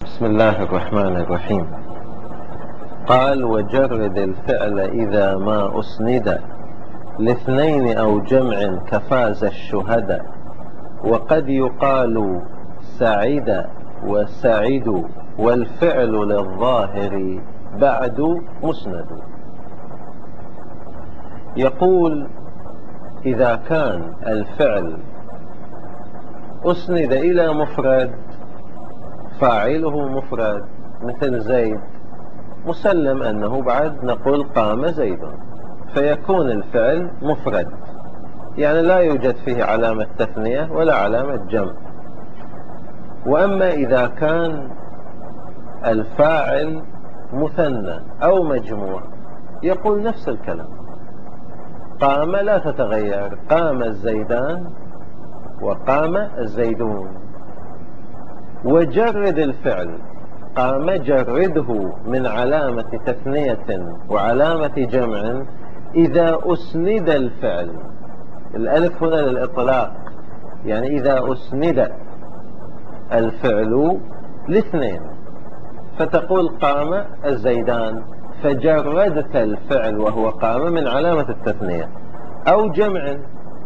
بسم الله الرحمن الرحيم. قال: وجرد الفعل إذا ما أسند لاثنين أو جمع كفاز الشهداء، وقد يقال سعد وسعد، والفعل للظاهر بعد مسند. يقول: إذا كان الفعل أسند إلى مفرد، فاعله مفرد مثل زيد، مسلم أنه بعد نقول قام زيد، فيكون الفعل مفرد، يعني لا يوجد فيه علامة تثنية ولا علامة جمع. وأما إذا كان الفاعل مثنى أو مجموع، يقول نفس الكلام، قام لا تتغير، قام الزيدان وقام الزيدون. وجرد الفعل، قام جرده من علامة تثنية وعلامة جمع إذا أسند الفعل. الألف هنا للإطلاق، يعني إذا أسند الفعل لاثنين، فتقول قام الزيدان، فجردت الفعل وهو قام من علامة التثنية. أو جمع،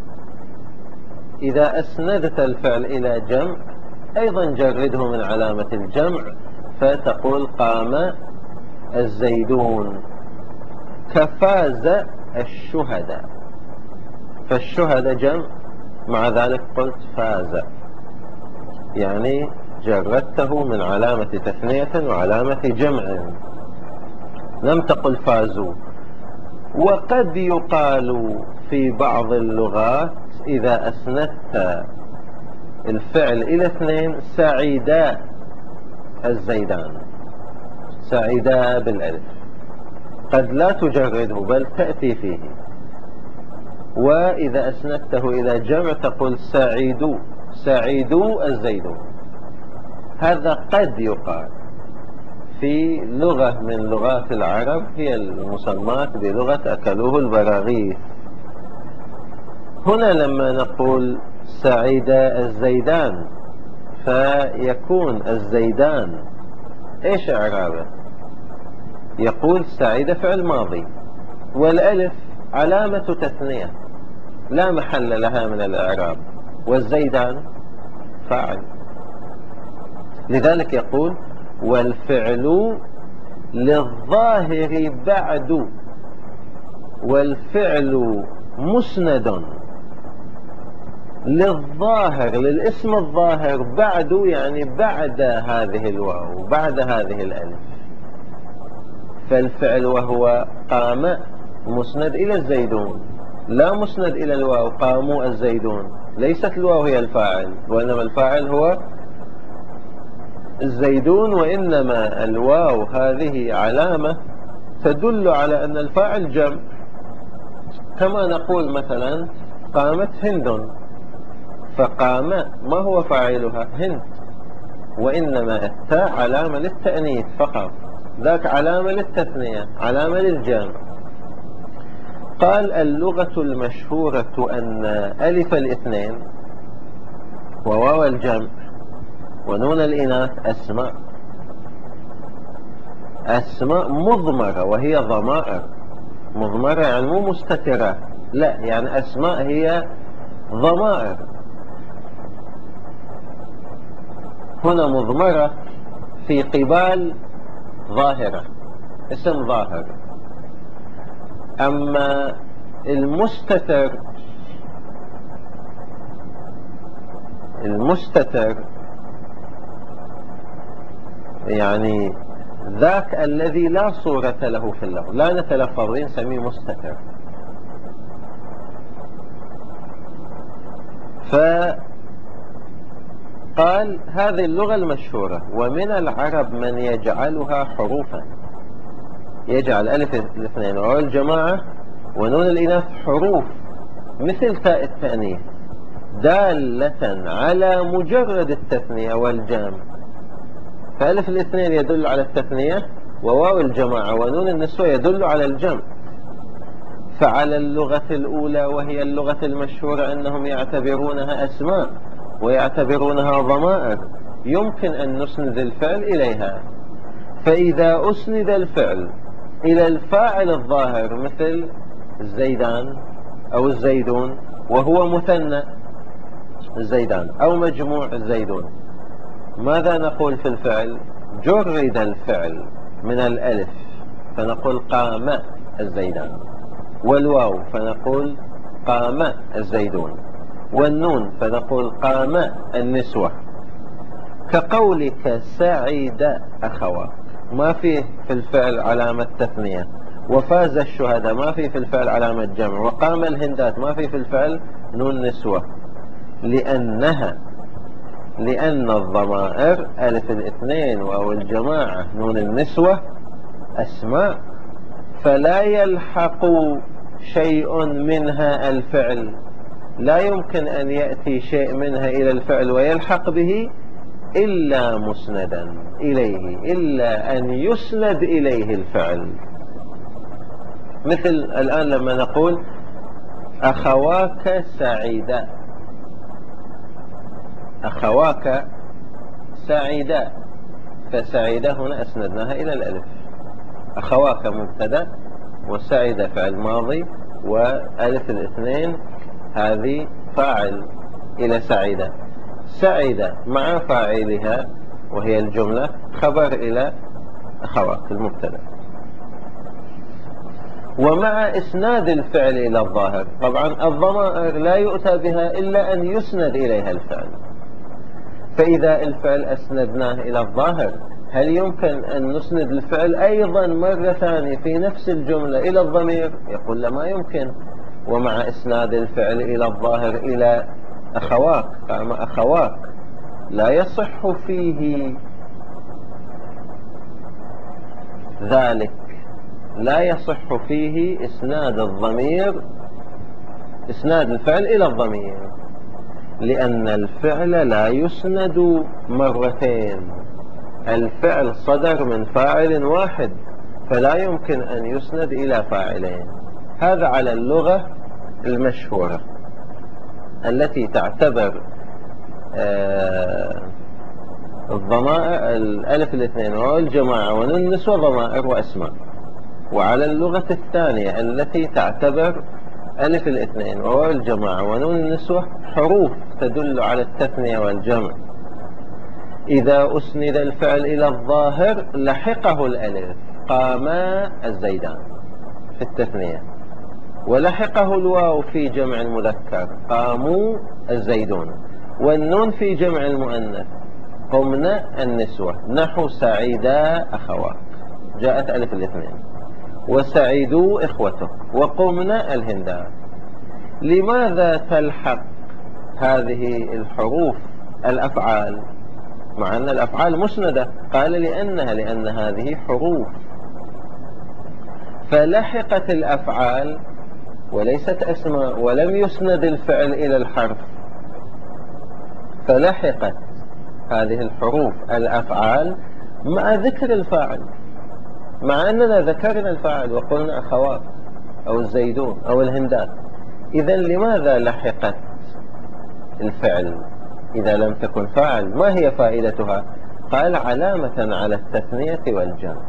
إذا أسندت الفعل إلى جمع أيضا جرده من علامة الجمع، فتقول قام الزيدون. كفاز الشهداء، فالشهداء جمع، مع ذلك قلت فاز، يعني جردته من علامة تثنية وعلامة جمع، لم تقل فازوا. وقد يقال في بعض اللغات إذا أسندت الفعل إلى اثنين: سعيدا الزيدان، سعيدا بالألف، قد لا تجرده بل تأتي فيه. وإذا أسندته إلى جمع تقول سعيدو، سعيدو الزيدون. هذا قد يقال في لغة من لغات العرب، هي المسماة بلغة أكلوه البراغيث. هنا لما نقول سعيد الزيدان، فيكون الزيدان إيش إعرابه؟ يقول سعيد فعل ماضي، والألف علامة تثنية لا محل لها من الإعراب، والزيدان فاعل. لذلك يقول: والفعل للظاهر بعد، والفعل مسند للظاهر، للاسم الظاهر، بعد يعني بعد هذه الواو، بعد هذه الألف. فالفعل وهو قام مسند إلى الزيدون، لا مسند إلى الواو، قاموا الزيدون. ليست الواو هي الفاعل، وإنما الفاعل هو الزيدون، وإنما الواو هذه علامة تدل على أن الفاعل جمع. كما نقول مثلا قامت هند، فقام ما هو فاعلها؟ هند، وإنما التاء علامة للتأنيث فقط، ذاك علامة للتثنية، علامة للجمع. قال: اللغة المشهورة أن ألف الاثنين وواو الجمع ونون الإناث أسماء، أسماء مضمرة، وهي ضمائر. مضمرة يعني مو مستترة، لا، يعني أسماء هي ضمائر. هنا مضمرة في قبال ظاهرة، اسم ظاهر. أما المستتر، المستتر يعني ذاك الذي لا صورة له في اللفظ، لا نتلفظ به، نسميه مستتر. فقال: هذه اللغة المشهورة، ومن العرب من يجعلها حروفا، يجعل ألف الاثنين وواو الجماعة ونون الإناث حروف مثل تاء التأنيث، دالة على مجرد التثنية والجمع. فألف الاثنين يدل على التثنية، وواو الجماعة ونون النسوة يدل على الجمع. فعلى اللغة الأولى وهي اللغة المشهورة أنهم يعتبرونها أسماء ويعتبرونها ضمائر، يمكن أن نسند الفعل إليها. فإذا أسند الفعل إلى الفاعل الظاهر مثل الزيدان أو الزيدون وهو مثنى الزيدان أو مجموع الزيدون، ماذا نقول في الفعل؟ جرد الفعل من الألف فنقول قام الزيدان، والواو فنقول قام الزيدون، والنون فنقول قام النسوة. كقولك سعيد أخواك، ما فيه في الفعل علامة تثنية، وفاز الشهداء ما فيه في الفعل علامة جمع، وقام الهندات ما فيه في الفعل نون نسوة، لأن الضمائر ألف الاثنين وأو الجماعة نون النسوة أسماء، فلا يلحق شيء منها الفعل، لا يمكن أن يأتي شيء منها إلى الفعل ويلحق به إلا مسندا إليه، إلا أن يسند إليه الفعل. مثل الآن لما نقول أخواك سعيدا، أخواك سعيدا، فسعيدا هنا أسندناها إلى الألف. أخواك مبتدأ وسعيدا فعل ماضي وألف الاثنين هذه فاعل إلى سعيدا. سعيدا مع فاعلها وهي الجملة خبر إلى أخواك المبتدأ. ومع إسناد الفعل إلى الظاهر، طبعا الضمائر لا يؤتى بها إلا أن يسند إليها الفعل، فإذا الفعل أسندناه إلى الظاهر هل يمكن أن نسند الفعل أيضا مرة ثانية في نفس الجملة إلى الضمير؟ يقول لا، ما يمكن. ومع إسناد الفعل إلى الظاهر إلى أخواك، قام أخواك، لا يصح فيه ذلك، لا يصح فيه إسناد الفعل إلى الضمير، لأن الفعل لا يسند مرتين، الفعل صدر من فاعل واحد فلا يمكن أن يسند إلى فاعلين. هذا على اللغة المشهورة التي تعتبر الضمائر الألف الاثنين والجماعة ونون النسوة ضمائر وأسماء. وعلى اللغة الثانية التي تعتبر ألف الاثنين وواو الجماعة ونون النسوة حروف تدل على التثنية والجمع، إذا أسند الفعل إلى الظاهر لحقه الألف، قاما الزيدان في التثنية، ولحقه الواو في جمع المذكر، قاموا الزيدون، والنون في جمع المؤنث، قمنا النسوة، نحو سعيدا أخواك، جاءت ألف الاثنين، وسعيدوا إخوتك، وقمنا الهندات. لماذا تلحق هذه الحروف الأفعال مع أن الأفعال مسندة؟ قال لأن هذه حروف، فلحقت الأفعال وليست أسماء، ولم يسند الفعل إلى الحرف، فلحقت هذه الحروف الأفعال مع ذكر الفاعل، مع أننا ذكرنا الفاعل وقلنا أخوات أو الزيدون أو الهندات. إذن لماذا لحقت الفعل إذا لم تكن فاعل؟ ما هي فائدتها؟ قال علامة على التثنية والجمع.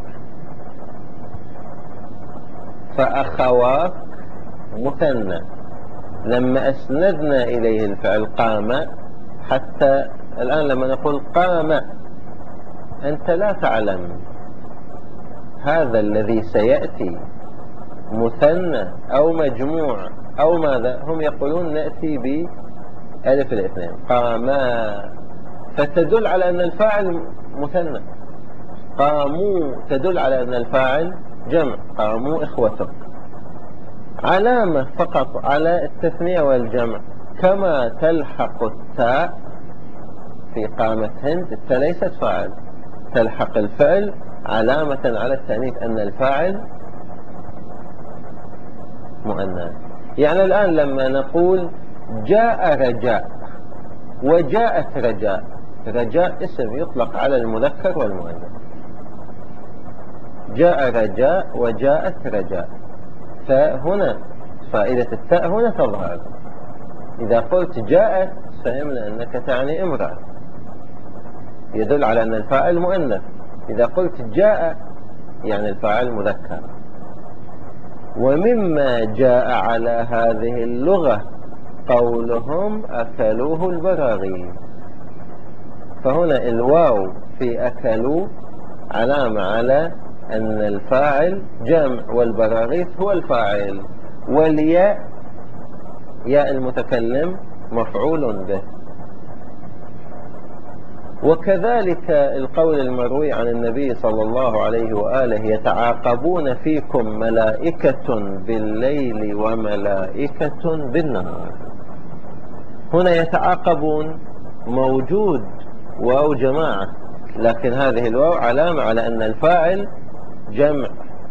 فأخوات مثنى، لما أسندنا إليه الفعل قام، حتى الآن لما نقول قام أنت لا تعلم هذا الذي سيأتي مثنى أو مجموع أو ماذا، هم يقولون نأتي بألف الاثنين قاما، فتدل على أن الفاعل مثنى، قاموا تدل على أن الفاعل جمع، قاموا إخوتك، علامة فقط على التثنية والجمع، كما تلحق التاء في قامة هند، التاء ليست فاعل، تلحق الفعل علامة على التأنيث أن الفاعل مؤنث. يعني الآن لما نقول جاء رجاء وجاءت رجاء، رجاء اسم يطلق على المذكر والمؤنث، جاء رجاء وجاءت رجاء، فهنا فائدة التاء هنا تظهر. إذا قلت جاءت فهمنا أنك تعني امرأة، يدل على أن الفاعل مؤنث. إذا قلت جاء يعني الفاعل مذكر. ومما جاء على هذه اللغة قولهم أكلوه البراغيث. فهنا الواو في أكلوا علامة على أن الفاعل جمع والبراغيث هو الفاعل، والياء ياء المتكلم مفعول به. وكذلك القول المروي عن النبي صلى الله عليه وآله يتعاقبون فيكم ملائكة بالليل وملائكة بالنهار. هنا يتعاقبون موجود واو جماعة، لكن هذه الواو علامة على أن الفاعل جمع،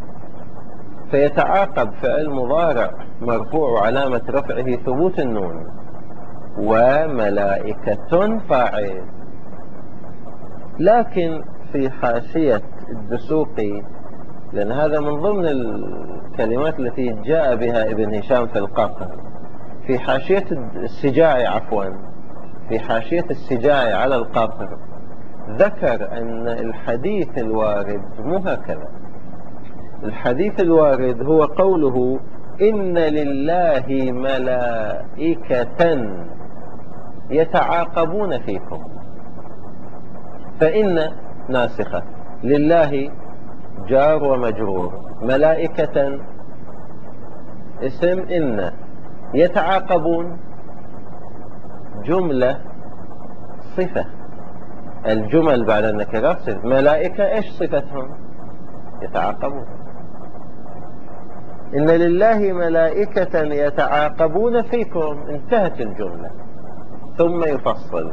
فيتعاقب فعل مضارع مرفوع علامة رفعه ثبوت النون، وملائكة فاعل. لكن في حاشية الدسوقي، لأن هذا من ضمن الكلمات التي جاء بها ابن هشام في القاقر، في حاشية السجاعي في حاشية السجاعي على القاقر ذكر أن الحديث الوارد مو هكذا. الحديث الوارد هو قوله إن لله ملائكة يتعاقبون فيكم، فإن ناسخة، لله جار ومجرور، ملائكة اسم إن، يتعاقبون جملة صفة. الجمل بعد النكرات صفة. ملائكة إيش صفتهم؟ يتعاقبون. إن لله ملائكة يتعاقبون فيكم، انتهت الجملة، ثم يفصل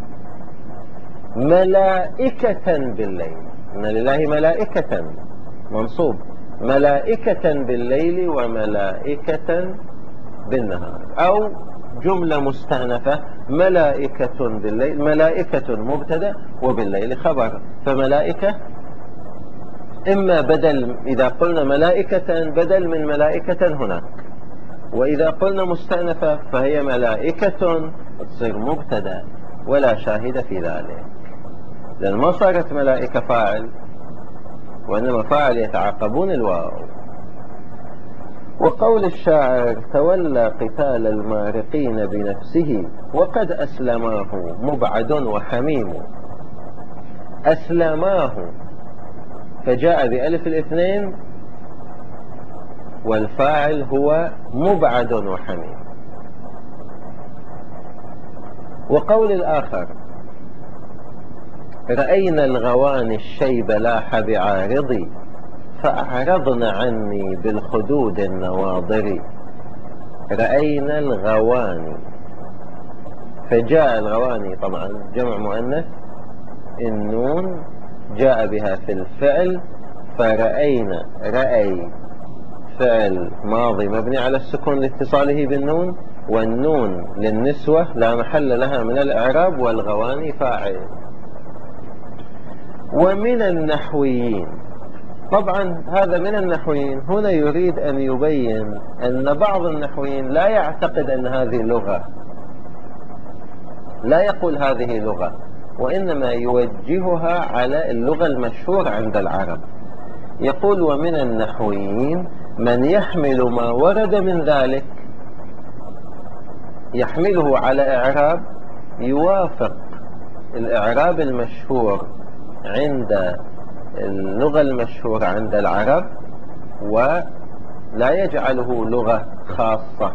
ملائكة بالليل. إن لله ملائكة منصوب، ملائكة بالليل وملائكة بالنهار، أو جملة مستأنفة ملائكة بالليل، ملائكة مبتدأ وبالليل خبر، فملائكة إما بدل، إذا قلنا ملائكة بدل من ملائكة هناك، وإذا قلنا مستأنفة فهي ملائكة تصير مبتدأ، ولا شاهد في ذلك، لأن ما صارت ملائكة فاعل، وإنما فاعل يتعاقبون الواو. وقول الشاعر تولى قتال المارقين بنفسه وقد أسلماه مبعد وحميم. أسلماه فجاء بألف الاثنين، والفاعل هو مبعد وحميم. وقول الآخر رأينا الغواني الشيب لاح بعارضي فأعرضن عني بالخدود النواضر. رأينا الغواني، فجاء الغواني طبعا جمع مؤنث، النون جاء بها في الفعل، فرأينا رأي فعل ماضي مبني على السكون لاتصاله بالنون، والنون للنسوة لا محل لها من الإعراب، والغواني فاعل. ومن النحويين، طبعا هذا من النحويين هنا يريد أن يبين أن بعض النحويين لا يعتقد أن هذه لغة، لا يقول هذه لغة، وإنما يوجهها على اللغة المشهورة عند العرب. يقول ومن النحويين من يحمل ما ورد من ذلك، يحمله على إعراب يوافق الإعراب المشهور عند اللغة المشهورة عند العرب، ولا يجعله لغة خاصة.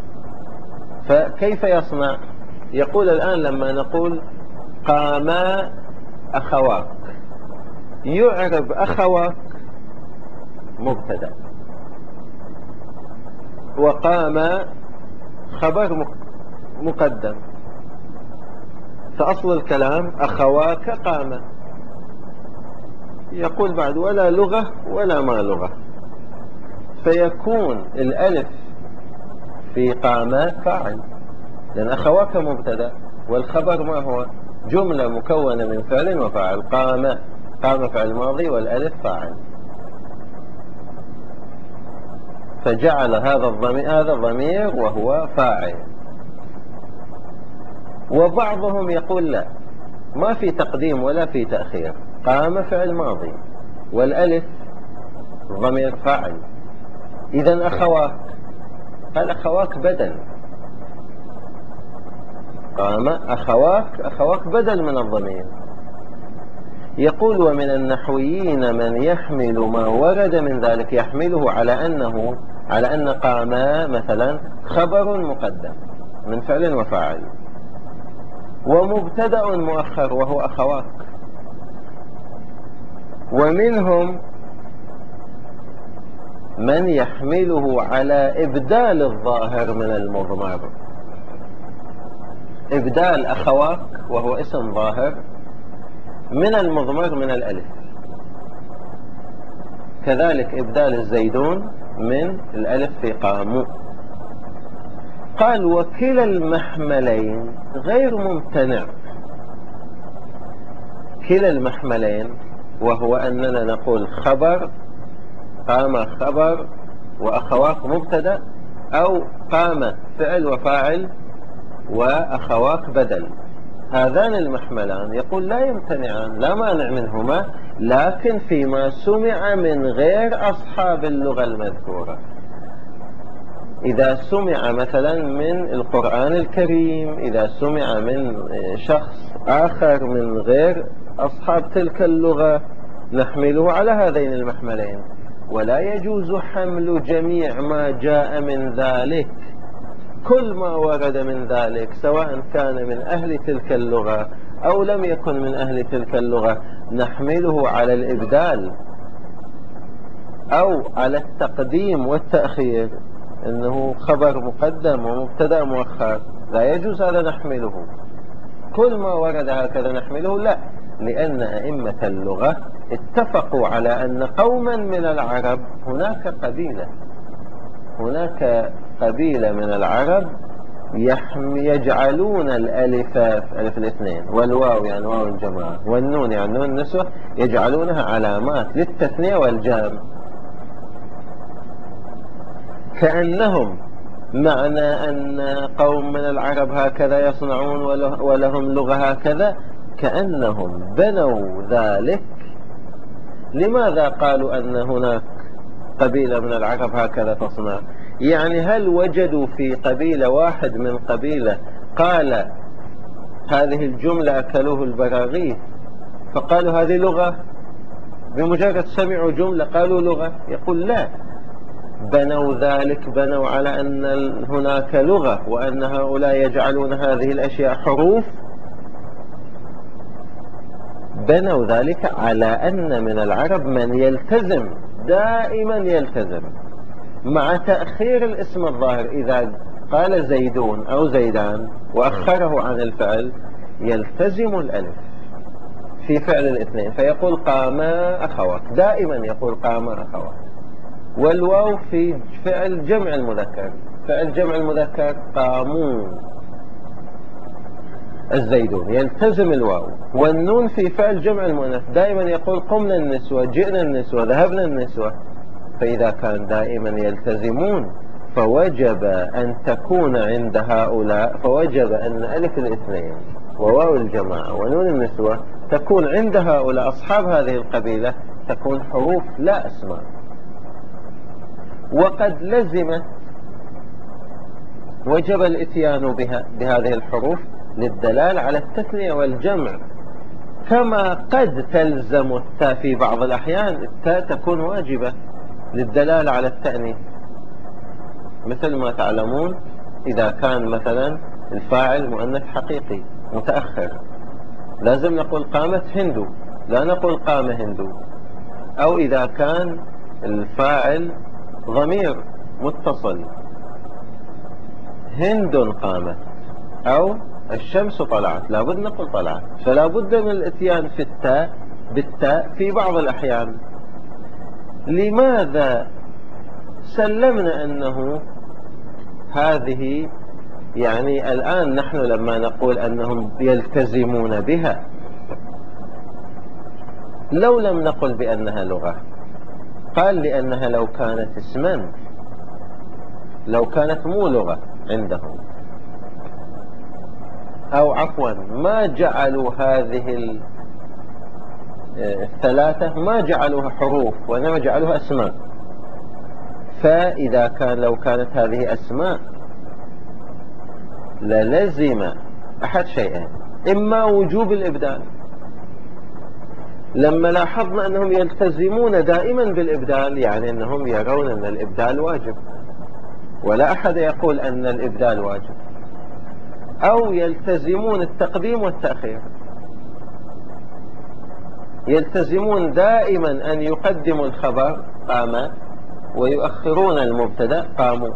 فكيف يصنع؟ يقول الآن لما نقول قاما أخواك، يعرب أخواك مبتدأ، وقام خبر مقدم، فأصل الكلام أخواك قام. يقول بعد ولا لغة ولا ما لغة، فيكون الألف في قام فاعل، لأن أخواك مبتدأ، والخبر ما هو؟ جملة مكونة من فعل وفاعل. قام، قام فعل ماضي والألف فاعل، فجعل هذا الضمير وهو فاعل. وبعضهم يقول لا، ما في تقديم ولا في تأخير، قام فعل ماضي والألف ضمير فاعل. إذن أخواك، هل أخواك بدل، قام أخواك، أخواك بدل من الضمير. يقول ومن النحويين من يحمل ما ورد من ذلك، يحمله على أن قام مثلا خبر مقدم من فعل وفاعل ومبتدأ مؤخر وهو أخواك. ومنهم من يحمله على إبدال الظاهر من المضمر، إبدال أخواك وهو اسم ظاهر من المضمر من الألف، كذلك إبدال الزيدون من الألف في قاموا. قال وكلا المحملين غير ممتنع، كلا المحملين وهو أننا نقول خبر، قام خبر وأخواك مبتدأ، أو قام فعل وفاعل وأخواك بدل، هذان المحملان يقول لا يمتنعان، لا مانع منهما، لكن فيما سمع من غير أصحاب اللغة المذكورة. إذا سمع مثلا من القرآن الكريم، إذا سمع من شخص آخر من غير أصحاب تلك اللغة نحمله على هذين المحملين. ولا يجوز حمل جميع ما جاء من ذلك، كل ما ورد من ذلك سواء كان من أهل تلك اللغة أو لم يكن من أهل تلك اللغة نحمله على الإبدال أو على التقديم والتأخير، إنه خبر مقدم ومبتدأ مؤخر، لا يجوز هذا نحمله كل ما ورد هكذا نحمله، لا، لأن أئمة اللغة اتفقوا على أن قوما من العرب، هناك قبيلة من العرب يجعلون الألف، ألف الاثنين، والواو يعني واو الجماعة، والنون يعني نون النسوة، يجعلونها علامات للتثنية والجمع، كأنهم معنى أن قوم من العرب هكذا يصنعون ولهم لغة هكذا، كأنهم بنوا ذلك. لماذا قالوا أن هناك قبيلة من العرب هكذا تصنع؟ يعني هل وجدوا في قبيلة واحد من قبيلة قال هذه الجملة أكلوه البراغيث فقالوا هذه لغة، بمجرد سمعوا جملة قالوا لغة؟ يقول لا، بنوا ذلك، بنوا على أن هناك لغة وأن هؤلاء يجعلون هذه الأشياء حروف، بنوا ذلك على أن من العرب من يلتزم، دائما يلتزم مع تأخير الاسم الظاهر، إذا قال زيدون أو زيدان وأخره عن الفعل يلتزم الألف في فعل الاثنين، فيقول قام أخوك، دائما يقول قام أخوك. والواو في فعل جمع المذكر، فعل جمع المذكر قاموا الزيدون يلتزم الواو. والنون في فعل جمع المؤنث دائما يقول قمنا النسوة، جئنا النسوة، ذهبنا النسوة. فإذا كان دائما يلتزمون فوجب أن تكون عند هؤلاء، فوجب أن ألف الاثنين وواو الجماعة ونون النسوة تكون عند هؤلاء أصحاب هذه القبيلة تكون حروف لا أسماء. وقد لزمت، وجب الاتيان بهذه الحروف للدلالة على التثنية والجمع، كما قد تلزم التاء في بعض الأحيان، التاء تكون واجبة للدلالة على التأنيث، مثل ما تعلمون إذا كان مثلا الفاعل مؤنث حقيقي متأخر لازم نقول قامت هندو، لا نقول قام هندو. أو إذا كان الفاعل ضمير متصل، هند قامت، أو الشمس طلعت، لابد نقول طلعت، فلا بد من الاتيان في التاء بالتاء في بعض الأحيان. لماذا سلمنا أنه هذه، يعني الآن نحن لما نقول أنهم يلتزمون بها، لو لم نقل بأنها لغة، قال لأنها لو كانت اسما، لو كانت مو لغة عندهم أو عفوا ما جعلوا هذه الثلاثة ما جعلوها حروف وإنما جعلوها أسماء. فإذا لو كانت هذه أسماء للزم أحد شيئين: إما وجوب الإبدال، لما لاحظنا أنهم يلتزمون دائما بالإبدال يعني أنهم يرون أن الإبدال واجب، ولا أحد يقول أن الإبدال واجب، أو يلتزمون التقديم والتأخير، يلتزمون دائما أن يقدموا الخبر قام ويؤخرون المبتدأ قاموا.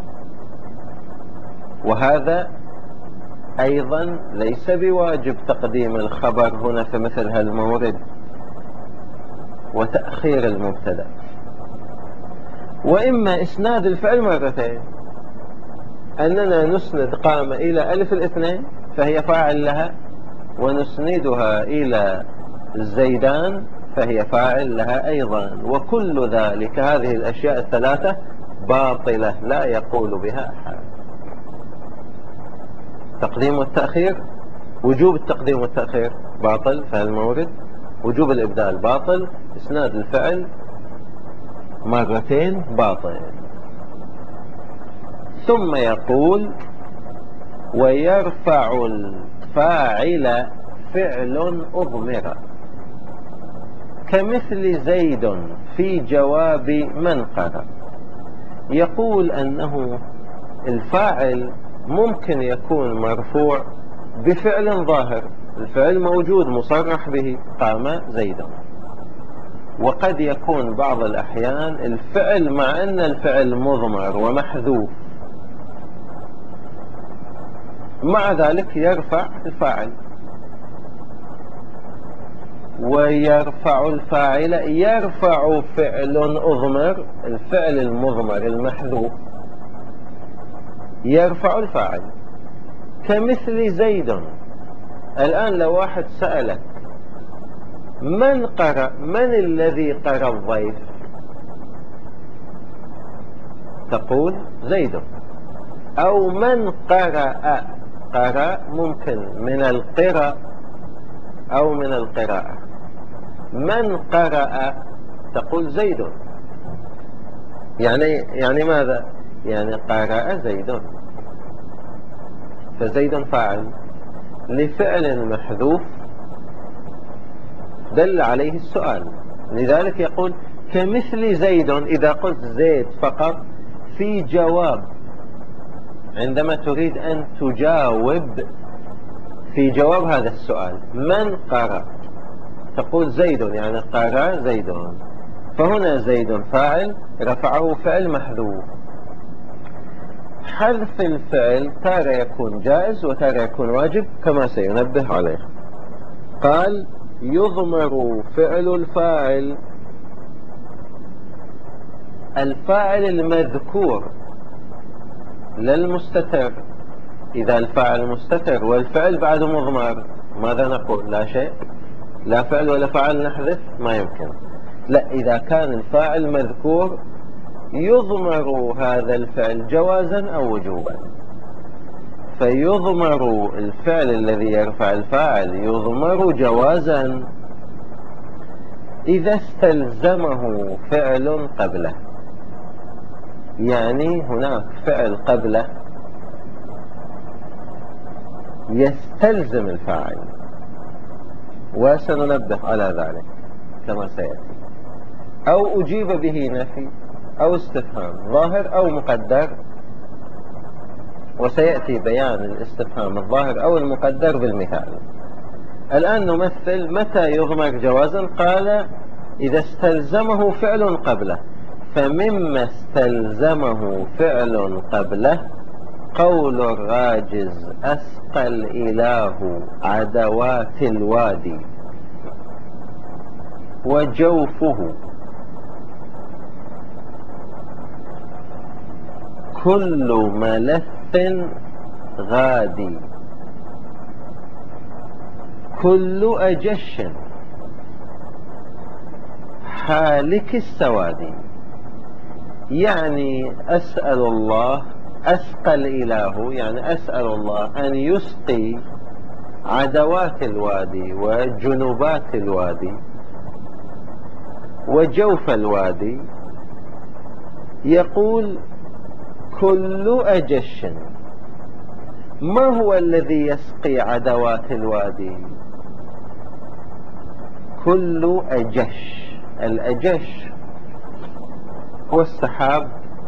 وهذا أيضا ليس بواجب تقديم الخبر هنا في مثل هالمورد وتأخير المبتدأ. وإما إسناد الفعل مرتين، أننا نسند قام إلى ألف الاثنين فهي فاعل لها، ونسندها إلى الزيدان فهي فاعل لها أيضا. وكل ذلك هذه الأشياء الثلاثة باطلة لا يقول بها أحد. تقديم والتأخير، وجوب التقديم والتأخير باطل في المورد، وجوب الإبدال باطل، إسناد الفعل مرتين باطل. ثم يقول: ويرفع الفاعل فعل أضمر كمثل زيد في جواب من قرأ. يقول أنه الفاعل ممكن يكون مرفوع بفعل ظاهر، الفعل موجود مصرح به قام زيد، وقد يكون بعض الأحيان الفعل مع أن الفعل مضمر ومحذوف مع ذلك يرفع الفاعل. ويرفع الفاعل، يرفع فعل أضمر، الفعل المضمر المحذوف يرفع الفاعل كمثل زيد. الآن لو واحد سألك من قرأ، من الذي قرأ الضيف، تقول زيد. أو من قرأ، قرأ ممكن من القراء أو من القراءة، من قرأ تقول زيد. يعني ماذا؟ يعني قرأ زيد، فزيد فاعل لفعل محذوف دل عليه السؤال. لذلك يقول كمثل زيد. إذا قلت زيد فقط في جواب، عندما تريد أن تجاوب في جواب هذا السؤال من قرأ تقول زيد، يعني قرأ زيد. فهنا زيد فاعل رفعه فعل محذوف. حذف الفعل تارة يكون جائز وتارة يكون واجب كما سينبه عليه. قال: يضمر فعل الفاعل، الفاعل المذكور لا المستتر. إذا الفاعل مستتر والفعل بعد مضمر ماذا نقول؟ لا شيء، لا فعل ولا فاعل نحذف، ما يمكن. لا، إذا كان الفاعل مذكور يضمر هذا الفعل جوازا أو وجوبا. فيضمر الفعل الذي يرفع الفاعل يضمر جوازا إذا استلزمه فعل قبله، يعني هناك فعل قبله يستلزم الفاعل، وسننبه على ذلك كما سيأتي. أو أجيب به نفي أو استفهام ظاهر أو مقدر، وسيأتي بيان الاستفهام الظاهر أو المقدر بالمثال. الآن نمثل متى يضمر جوازا. قال: إذا استلزمه فعل قبله. فمما استلزمه فعل قبله قول الراجز: أسقى الإله عدوات الوادي، وجوفه كل ملث غادي، كل أجش حالك السوادي. يعني أسأل الله، أسقى الإله يعني أسأل الله أن يسقي عدوات الوادي وجنوبات الوادي وجوف الوادي، يقول كل أجش. ما هو الذي يسقي عدوات الوادي؟ كل أجش. الأجش هو السحاب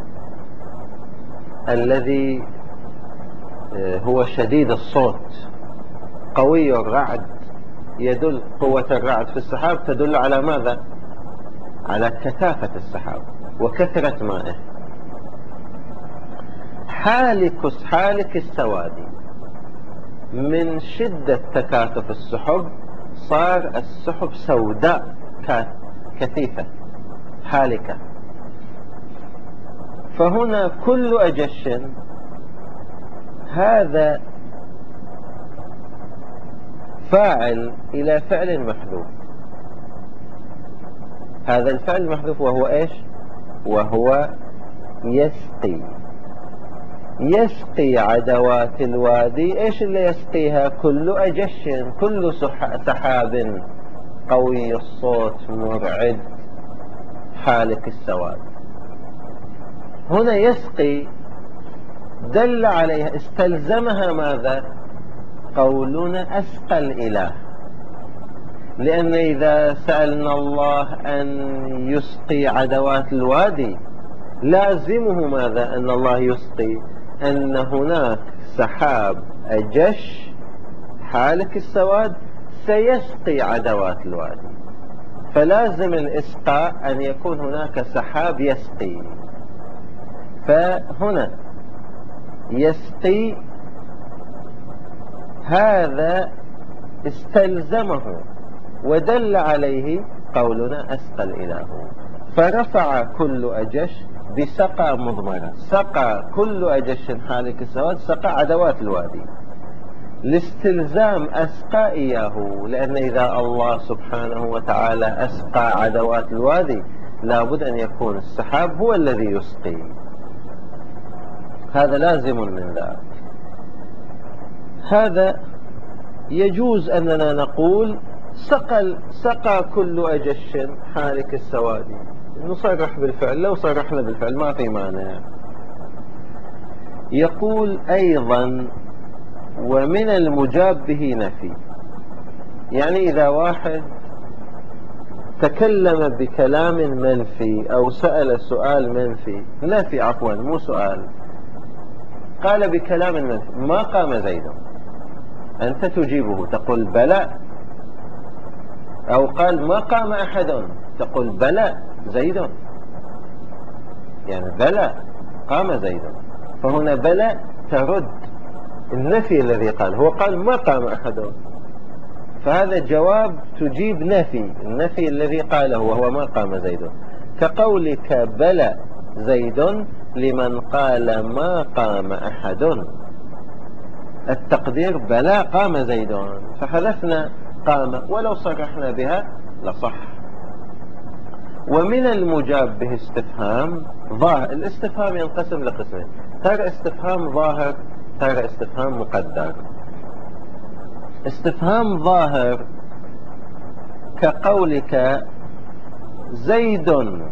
الذي هو شديد الصوت قوي الرعد. يدل قوة الرعد في السحاب تدل على ماذا؟ على كثافة السحاب وكثرة مائه. حالك السواد، من شدة تكاثف السحب صار السحب سوداء كثيفة حالكة. فهنا كل أجش هذا فاعل إلى فعل محذوف. هذا الفعل المحذوف وهو إيش؟ وهو يسقي. يسقي عدوات الوادي. إيش اللي يسقيها؟ كل أجش، كل سحاب قوي الصوت مرعد حالك السواد. هنا يسقي دل عليها، استلزمها ماذا؟ قولنا أسقى الإله. لأن إذا سألنا الله أن يسقي عدوات الوادي لازمه ماذا؟ أن الله يسقي، أن هناك سحاب أجش حالك السواد سيسقي عدوات الوادي. فلازم الإسقاء أن يكون هناك سحاب يسقي. فهنا يسقي هذا استلزمه ودل عليه قولنا أسقى الإله. فرفع كل أجش بسقى مضمرة. سقى كل أجش حالك السواد، سقى عدوات الوادي لاستلزام أسقى إياه. لأن إذا الله سبحانه وتعالى أسقى عدوات الوادي لابد أن يكون السحاب هو الذي يسقي. هذا لازم من ذلك. هذا يجوز أننا نقول سقى كل أجش حالك السواد، نصرح بالفعل. لو صرحنا بالفعل ما في مانع. يقول أيضا ومن المجاب به نفي. يعني إذا واحد تكلم بكلام منفي أو سأل سؤال منفي، نفي عفوا مو سؤال، قال بكلام منفي ما قام زيد، أنت تجيبه تقول بلى. أو قال ما قام أحد، تقول بلى زيد، يعني بلى قام زيد. فهنا بلى ترد النفي الذي قال. هو قال ما قام أحد، فهذا جواب تجيب نفي النفي الذي قاله وهو ما قام زيد. كقولك بلى زيد لمن قال ما قام أحد، التقدير بلى قام زيد، فحذفنا قام، ولو صرحنا بها لصح. ومن المجاب به استفهام ظاهر. الاستفهام ينقسم لقسمين: ترى استفهام ظاهر، ترى استفهام مقدر. استفهام ظاهر كقولك زيد،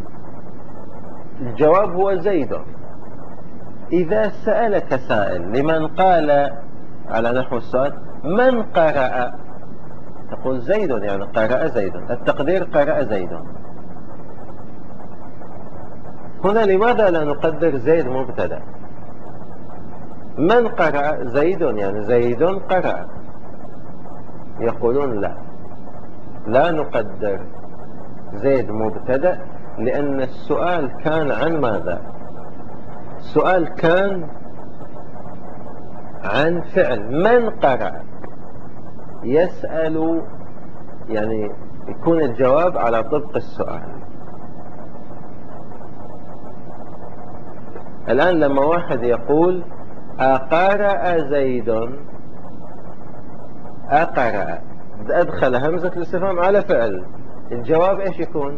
الجواب هو زيد. إذا سألك سائل لمن قال على نحو السؤال من قرأ، تقول زيد، يعني قرأ زيد، التقدير قرأ زيد. هنا لماذا لا نقدر زيد مبتدأ؟ من قرأ زيد، يعني زيد قرأ. يقولون لا نقدر زيد مبتدأ، لأن السؤال كان عن ماذا؟ السؤال كان عن فعل من قرأ. يسأل، يعني يكون الجواب على طبق السؤال. الآن لما واحد يقول أقرأ زيد، أقرأ أدخل همزة الاستفهام على فعل، الجواب إيش يكون؟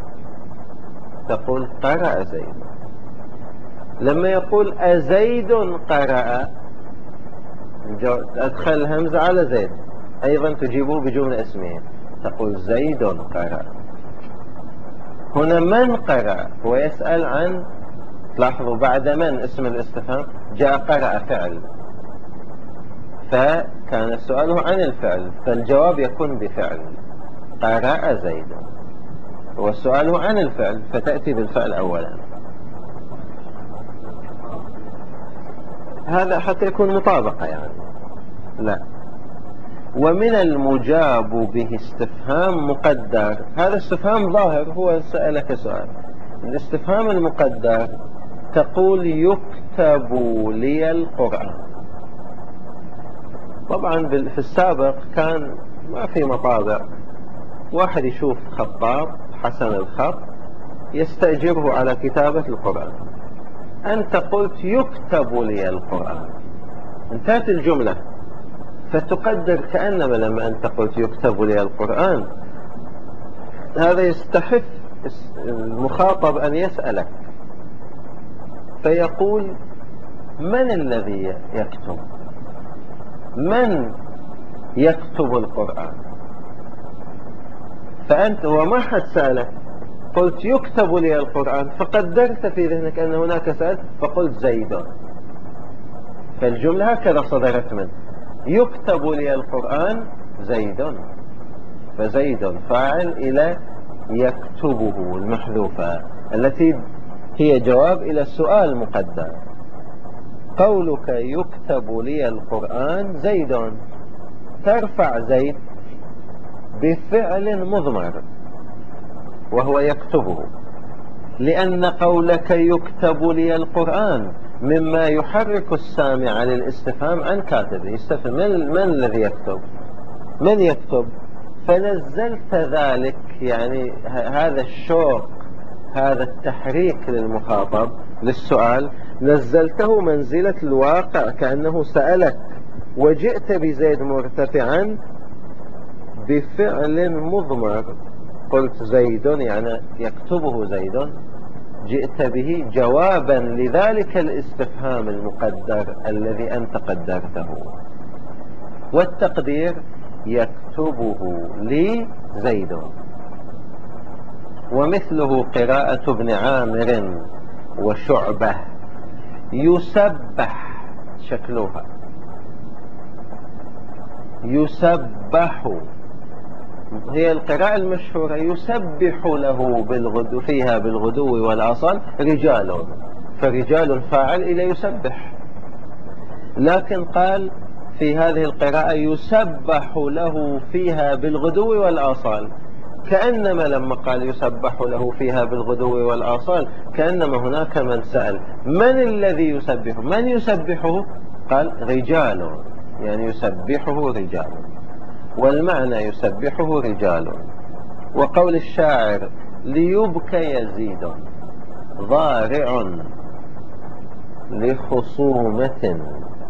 تقول قرأ زيد. لما يقول أزيد قرأ، أدخل همزة على زيد، أيضا تجيبه بجملة اسمية، تقول زيد قرأ. هنا من قرأ، هو يسأل عن، لاحظوا بعد من اسم الاستفهام جاء قرأ فعل، فكان سؤاله عن الفعل، فالجواب يكون بفعل قرأ زيد، والسؤال عن الفعل فتأتي بالفعل أولا. هذا حتى يكون مطابقة يعني. لا. ومن المجاب به استفهام مقدر، هذا استفهام ظاهر، هو سألك سؤال. الاستفهام المقدر تقول يكتب لي القرآن. طبعا في السابق كان ما في مطابع، واحد يشوف خطاب حسن الخط يستأجره على كتابة القرآن، أنت قلت يكتب لي القرآن، انتهت الجملة، فتقدر كأنما لما أنت قلت يكتب لي القرآن هذا يستحث المخاطب أن يسألك، فيقول من الذي يكتب؟ من يكتب القرآن؟ فأنت وما حد سألك، قلت يكتب لي القرآن، فقدرت في ذهنك أن هناك سأل فقلت زيد، فالجملة هكذا صدرت منه، يكتب لي القرآن زيد، فزيد فاعل إلى يكتبه المحذوفة التي هي جواب إلى السؤال مقدر. قولك يكتب لي القرآن زيد، ترفع زيد بفعل مضمر وهو يكتبه، لأن قولك يكتب لي القرآن مما يحرك السامع للاستفهام عن كاتبه، يستفهم من الذي يكتب، من يكتب، فنزلت ذلك يعني هذا الشوق، هذا التحريك للمخاطب للسؤال، نزلته منزلة الواقع كأنه سألك، وجئت بزيد مرتفعا بفعل مضمر، قلت زيد يعني يكتبه زيد، جئت به جوابا لذلك الاستفهام المقدر الذي أنت قدرته، والتقدير يكتبه لي زيد. ومثله قراءة ابن عامر وشعبة يسبح، شكلها يسبح، هي القراءة المشهورة يسبح له بالغدو، فيها بالغدو والآصال رجال، فرجال فاعل إلى يسبح، لكن قال في هذه القراءة يسبح له فيها بالغدو والآصال، كأنما لما قال يسبح له فيها بالغدو والآصال كأنما هناك من سأل من الذي يسبحه، من يسبحه؟ قال رجال، يعني يسبحه رجال، والمعنى يسبحه رجال. وقول الشاعر ليبكى يزيد ضارع لخصومة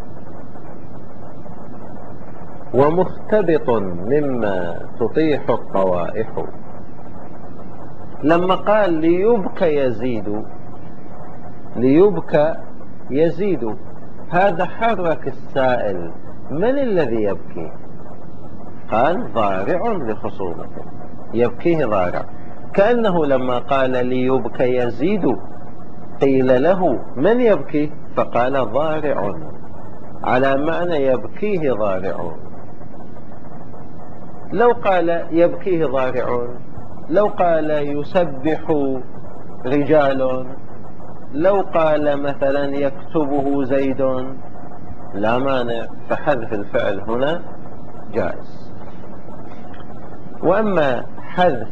ومختبط مما تطيح الطوائح. لما قال ليبكى يزيد، ليبكى يزيد، هذا حرك السائل، من الذي يبكي؟ قال ضارع لخصومة، يبكيه ضارع، كأنه لما قال ليبكى يزيد قيل له من يبكي؟ فقال ضارع، على معنى يبكيه ضارع. لو قال يبكيه ضارع، لو قال يسبح رجال، لو قال مثلا يكتبه زيد، لا مانع، فحذف الفعل هنا جائز. وأما حذف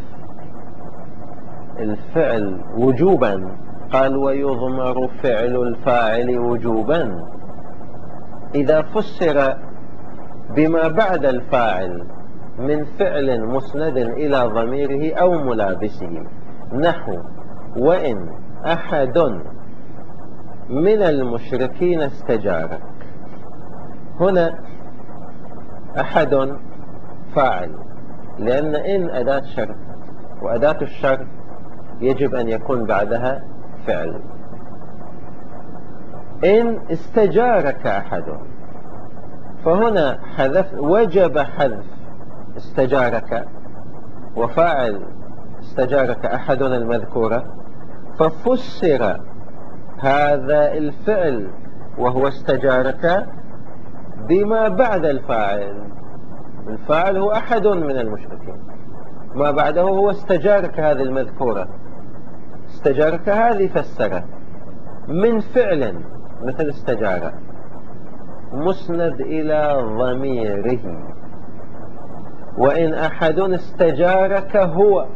الفعل وجوبا، قال ويضمر فعل الفاعل وجوبا إذا فسر بما بعد الفاعل من فعل مسند إلى ضميره أو ملابسه، نحو وإن أحد من المشركين استجارك. هنا أحد فاعل، لأن إن أداة شرط، وأداة الشرط يجب أن يكون بعدها فعل. إن استجارك أحد، فهنا وجب حذف استجارك وفاعل استجارك أحدنا المذكورة، ففسر هذا الفعل وهو استجارك بما بعد الفاعل. الفاعل هو أحد من المشركين، ما بعده هو استجارك هذه المذكورة. استجارك هذه فسره من فعل مثل استجارة مسند إلى ضميره. وإن أحد استجارك هو،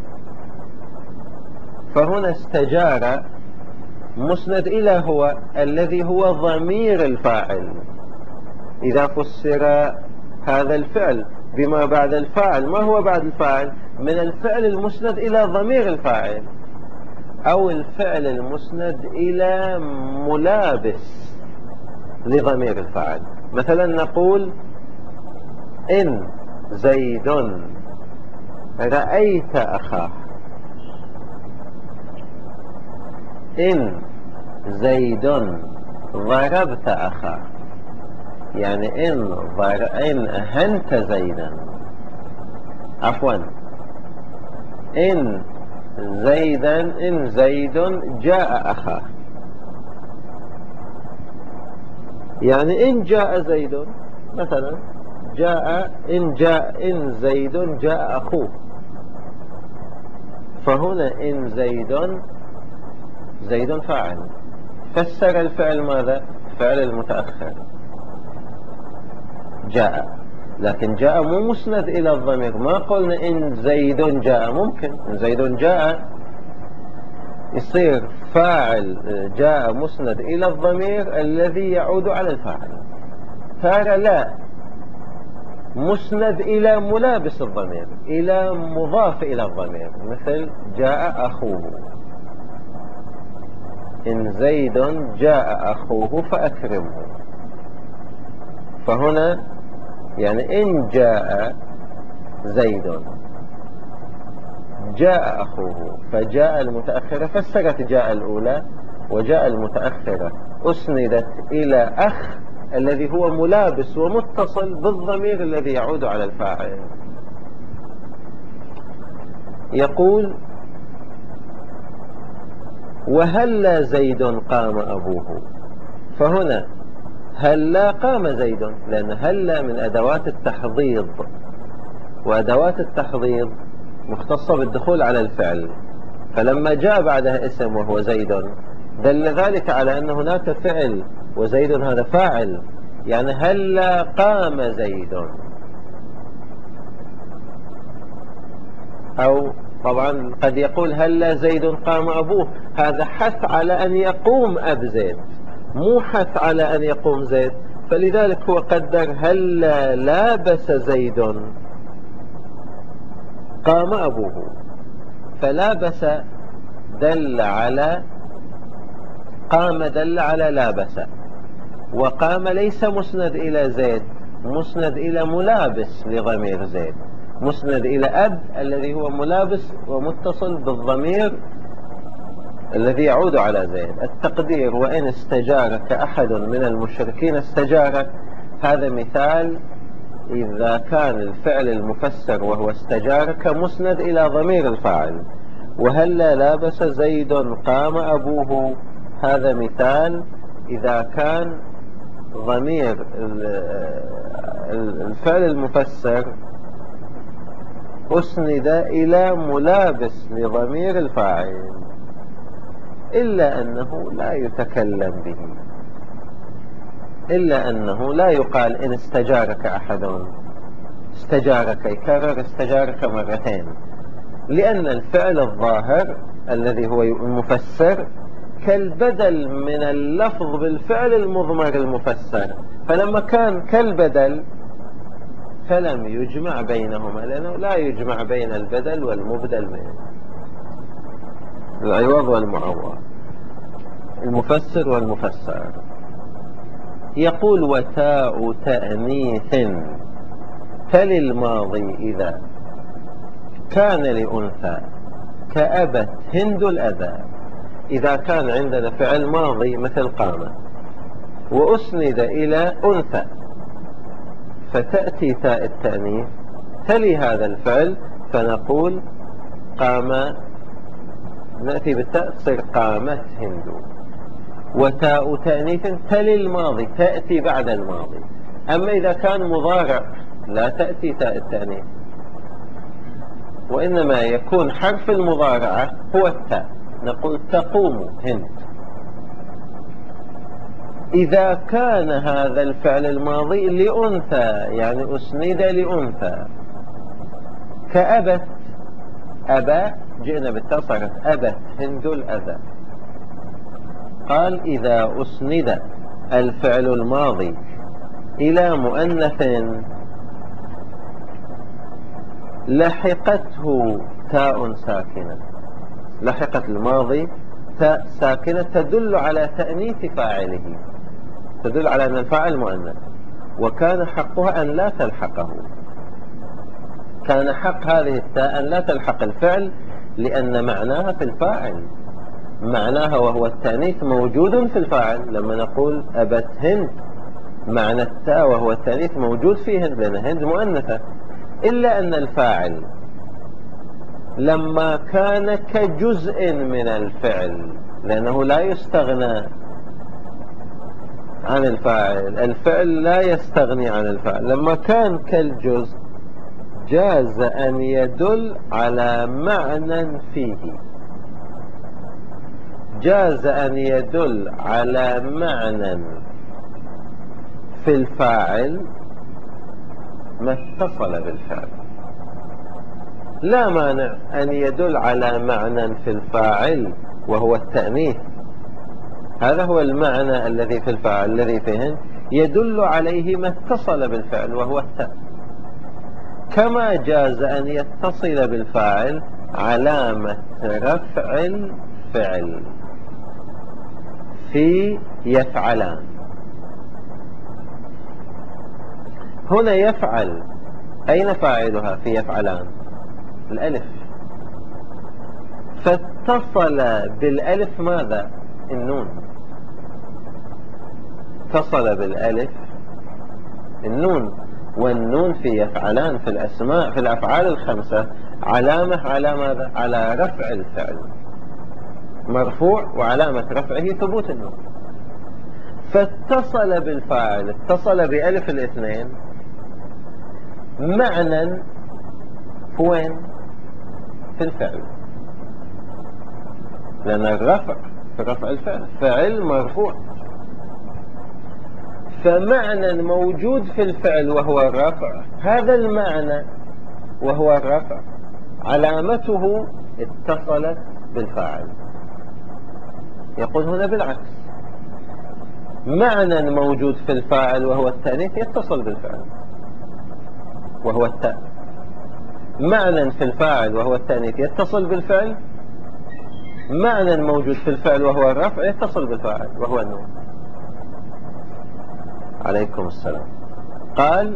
فهنا استجار مسند إلى هو الذي هو ضمير الفاعل. إذا فسر هذا الفعل بما بعد الفاعل، ما هو بعد الفاعل؟ من الفعل المسند إلى ضمير الفاعل، أو الفعل المسند إلى ملابس لضمير الفاعل. مثلا نقول إن زيد رأيت أخاه، إن زيد ضربت أخاه، يعني إن أهنت زيدا، عفوا إن زيد جاء أخاه، يعني إن جاء زيد مثلا إن زيد جاء أخوه. فهنا إن زيد فاعل، فسر الفعل ماذا؟ فعل المتأخر جاء، لكن جاء مو مسند إلى الضمير. ما قلنا إن زيد جاء، ممكن إن زيد جاء يصير فاعل جاء مسند إلى الضمير الذي يعود على الفاعل، تارة لا، مسند إلى ملابس الضمير، إلى مضاف إلى الضمير، مثل جاء أخوه، إن زيد جاء أخوه فأكرمه. فهنا يعني إن جاء زيد جاء أخوه، فجاء المتأخرة فسرت جاء الأولى، وجاء المتأخرة أسندت إلى أخ الذي هو ملابس ومتصل بالضمير الذي يعود على الفاعل. يقول وهلا زيد قام أبوه، فهنا هلا قام زيد، لأن هلا من أدوات التحضيض، وأدوات التحضيض مختصة بالدخول على الفعل، فلما جاء بعدها اسم وهو زيد دل ذلك على أن هناك فعل، وزيد هذا فاعل، يعني هلا قام زيد. أو طبعا قد يقول هلا زيد قام أبوه، هذا حث على أن يقوم أب زيد، مو حث على أن يقوم زيد، فلذلك هو قدر هلا لابس زيد قام أبوه. فلابس دل على قام، دل على لابس، وقام ليس مسند إلى زيد، مسند إلى ملابس لضمير زيد، مسند إلى أب الذي هو ملابس ومتصل بالضمير الذي يعود على زيد. التقدير وإن استجارك أحد من المشركين استجارك، هذا مثال إذا كان الفعل المفسر وهو استجارك مسند إلى ضمير الفاعل. وهلا لابس زيد قام أبوه، هذا مثال إذا كان ضمير الفعل المفسر أسند إلى ملابس لضمير الفاعل، إلا أنه لا يتكلم به، إلا أنه لا يقال إن استجارك أحد، استجارك يكرر استجارك مرتين، لأن الفعل الظاهر الذي هو المفسر كالبدل من اللفظ بالفعل المضمر المفسر، فلما كان كالبدل فلم يجمع بينهما، لأنه لا يجمع بين البدل والمبدل منه، العوض والمعوض، المفسر والمفسر. يقول وتاء تأنيث تل الماضي إذا كان لأنثى كأبت هند الأذى. إذا كان عندنا فعل ماضي مثل قام وأسند إلى أنثى، فتأتي تاء التأنيث تلي هذا الفعل، فنقول قام، نأتي بالتاء تصير قامت هند. وتاء تأنيث تلي الماضي تأتي بعد الماضي. أما إذا كان مضارع لا تأتي تاء التأنيث، وإنما يكون حرف المضارعة هو التاء، نقول تقوم هند. إذا كان هذا الفعل الماضي لأنثى، يعني أسند لأنثى، كأبت، أبا جئنا بالتاء صارت أبت هند الأذى. قال إذا أسند الفعل الماضي إلى مؤنث لحقته تاء ساكنة، لحقت الماضي تاء ساكنة تدل على تأنيث فاعله، تدل على أن الفاعل مؤنث، وكان حقها أن لا تلحقه، كان حق هذه التاء أن لا تلحق الفعل، لأن معناها في الفاعل، معناها وهو التأنيث موجود في الفاعل. لما نقول أبت هند، معنى التاء وهو التأنيث موجود في هند، لأن هند مؤنثة، إلا أن الفاعل لما كان كجزء من الفعل، لأنه لا يستغنى عن الفاعل، الفعل لا يستغني عن الفاعل، لما كان كالجزء جاز أن يدل على معنى فيه، جاز أن يدل على معنى في الفاعل ما اتصل بالفعل. لا مانع أن يدل على معنى في الفاعل وهو التأنيث، هذا هو المعنى الذي في الفاعل الذي فيه يدل عليه ما اتصل بالفعل وهو التاء، كما جاز أن يتصل بالفاعل علامة رفع الفعل في يفعلان. هنا يفعل أين فاعلها في يفعلان؟ الألف، فاتصل بالألف ماذا؟ النون، اتصل بالألف النون، والنون في يفعلان في الأسماء في الأفعال الخمسة علامة على ماذا؟ على رفع الفعل، مرفوع وعلامة رفعه ثبوت النون، فاتصل بالفاعل، اتصل بألف الاثنين معنى وين؟ في الفعل، لأن الرفع في رفع الفعل، فعل مرفوع، فمعنى موجود في الفعل وهو الرفع، هذا المعنى وهو الرفع علامته اتصلت بالفاعل. يقول هنا بالعكس، معنى موجود في الفاعل وهو التأنيث يتصل بالفعل وهو التاء، معنى في الفاعل وهو التأنيث يتصل بالفعل، معنى موجود في الفعل وهو الرفع يتصل بالفاعل وهو النون. عليكم السلام. قال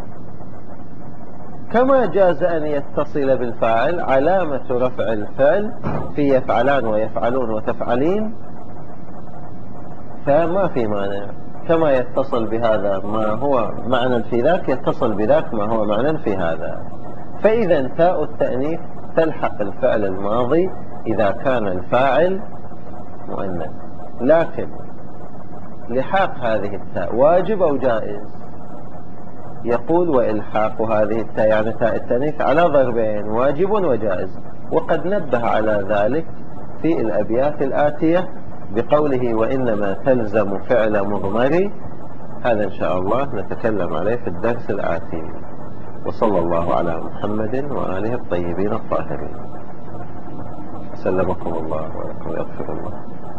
كما جاز أن يتصل بالفاعل علامة رفع الفعل في يفعلان ويفعلون وتفعلين، فما في مانع، كما يتصل بهذا ما هو معنى في ذاك يتصل بذاك ما هو معنى في هذا. فإذا تاء التأنيث تلحق الفعل الماضي إذا كان الفاعل مؤنث، لكن لحاق هذه التاء واجب أو جائز؟ يقول وإلحاق هذه التاء يعني تاء التأنيث على ضربين، واجب وجائز، وقد نبه على ذلك في الأبيات الآتية بقوله وإنما تلزم فعل مضمر. هذا إن شاء الله نتكلم عليه في الدرس الآتي. وصلى الله على محمد وآله الطيبين الطاهرين. سلمكم الله ولكم يغفر الله.